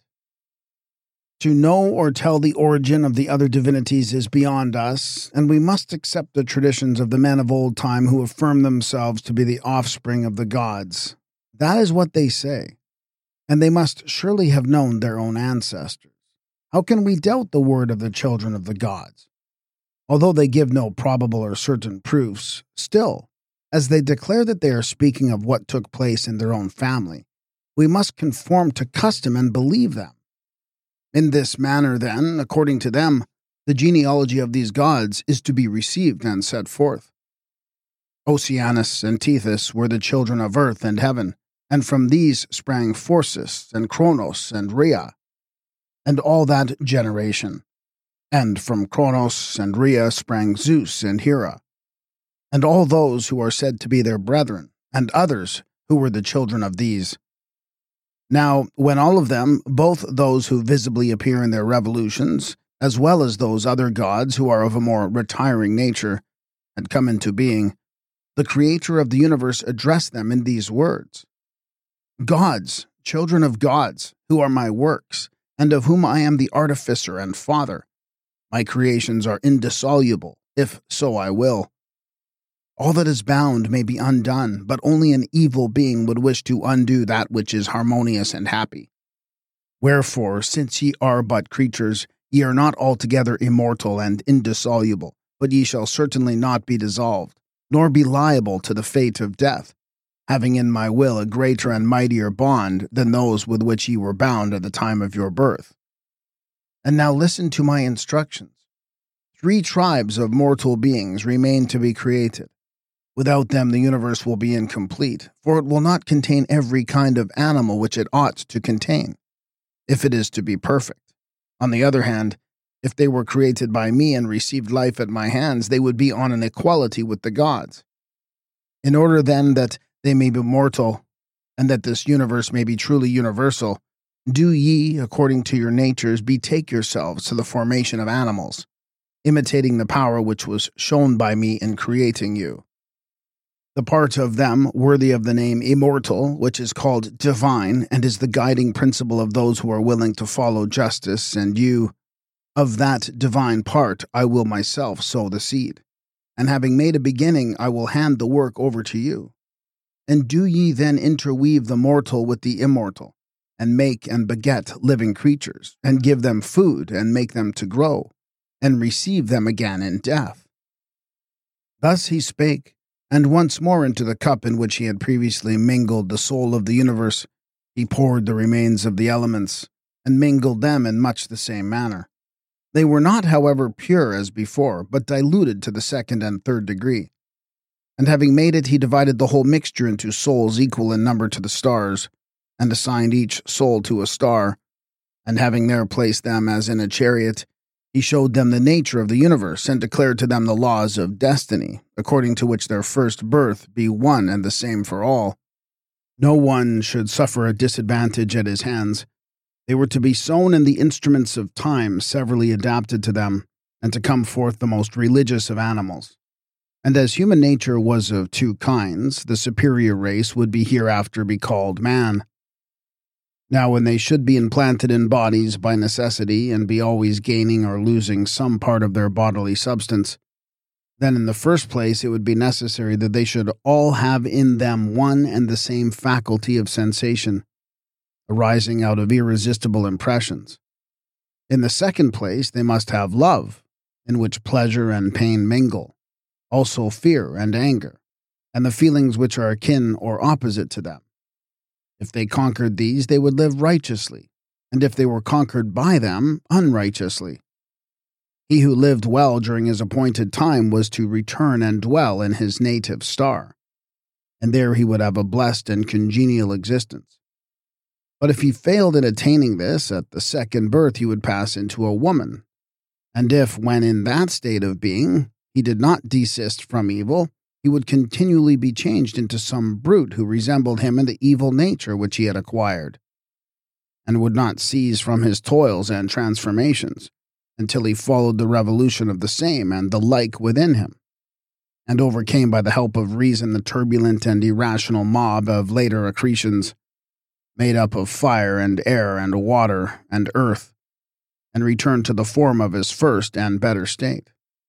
To know or tell the origin of the other divinities is beyond us, and we must accept the traditions of the men of old time who affirm themselves to be the offspring of the gods. That is what they say, and they must surely have known their own ancestors. How can we doubt the word of the children of the gods? Although they give no probable or certain proofs, still, as they declare that they are speaking of what took place in their own family, we must conform to custom and believe them. In this manner, then, according to them, the genealogy of these gods is to be received and set forth. Oceanus and Tethys were the children of earth and heaven, and from these sprang Phorcys and Kronos and Rhea, and all that generation. And from Kronos and Rhea sprang Zeus and Hera, and all those who are said to be their brethren, and others who were the children of these. Now, when all of them, both those who visibly appear in their revolutions, as well as those other gods who are of a more retiring nature, had come into being, the Creator of the universe addressed them in these words: Gods, children of gods, who are my works, and of whom I am the artificer and father. My creations are indissoluble, if so I will. All that is bound may be undone, but only an evil being would wish to undo that which is harmonious and happy. Wherefore, since ye are but creatures, ye are not altogether immortal and indissoluble, but ye shall certainly not be dissolved, nor be liable to the fate of death, having in my will a greater and mightier bond than those with which ye were bound at the time of your birth. And now listen to my instructions. 3 tribes of mortal beings remain to be created. Without them the universe will be incomplete, for it will not contain every kind of animal which it ought to contain, if it is to be perfect. On the other hand, if they were created by me and received life at my hands, they would be on an equality with the gods. In order then that they may be mortal, and that this universe may be truly universal, Do ye, according to your natures, betake yourselves to the formation of animals, imitating the power which was shown by me in creating you. The part of them worthy of the name immortal, which is called divine, and is the guiding principle of those who are willing to follow justice, and you, of that divine part, I will myself sow the seed. And having made a beginning, I will hand the work over to you. And do ye then interweave the mortal with the immortal, and make and beget living creatures, and give them food, and make them to grow, and receive them again in death. Thus he spake, and once more into the cup in which he had previously mingled the soul of the universe, he poured the remains of the elements, and mingled them in much the same manner. They were not, however, pure as before, but diluted to the second and third degree. And having made it, he divided the whole mixture into souls equal in number to the stars, and assigned each soul to a star, and having there placed them as in a chariot, he showed them the nature of the universe, and declared to them the laws of destiny, according to which their first birth be one and the same for all. No one should suffer a disadvantage at his hands. They were to be sown in the instruments of time severally adapted to them, and to come forth the most religious of animals. And as human nature was of two kinds, the superior race would be hereafter be called man. Now when they should be implanted in bodies by necessity, and be always gaining or losing some part of their bodily substance, then in the first place it would be necessary that they should all have in them one and the same faculty of sensation, arising out of irresistible impressions. In the second place they must have love, in which pleasure and pain mingle, also fear and anger, and the feelings which are akin or opposite to them. If they conquered these, they would live righteously, and if they were conquered by them, unrighteously. He who lived well during his appointed time was to return and dwell in his native star, and there he would have a blessed and congenial existence. But if he failed in attaining this, at the second birth he would pass into a woman, and if, when in that state of being, he did not desist from evil, he would continually be changed into some brute who resembled him in the evil nature which he had acquired, and would not cease from his toils and transformations, until he followed the revolution of the same and the like within him, and overcame by the help of reason the turbulent and irrational mob of later accretions, made up of fire and air and water and earth, and returned to the form of his first and better state.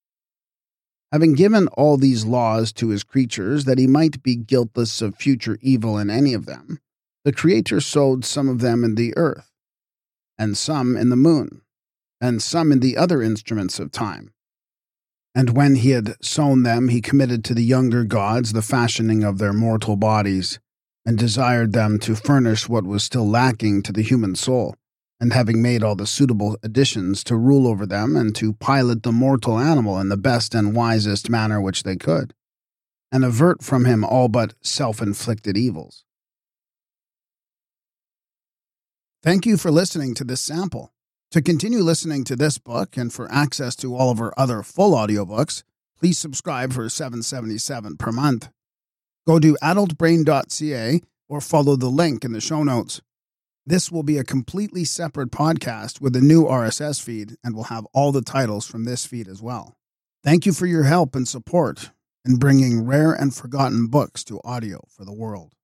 Having given all these laws to his creatures that he might be guiltless of future evil in any of them, the Creator sowed some of them in the earth, and some in the moon, and some in the other instruments of time. And when he had sown them, he committed to the younger gods the fashioning of their mortal bodies, and desired them to furnish what was still lacking to the human soul, and having made all the suitable additions, to rule over them and to pilot the mortal animal in the best and wisest manner which they could, and avert from him all but self-inflicted evils. Thank you for listening to this sample. To continue listening to this book and for access to all of our other full audiobooks, please subscribe for $7.77 per month. Go to adultbrain.ca or follow the link in the show notes. This will be a completely separate podcast with a new RSS feed and will have all the titles from this feed as well. Thank you for your help and support in bringing rare and forgotten books to audio for the world.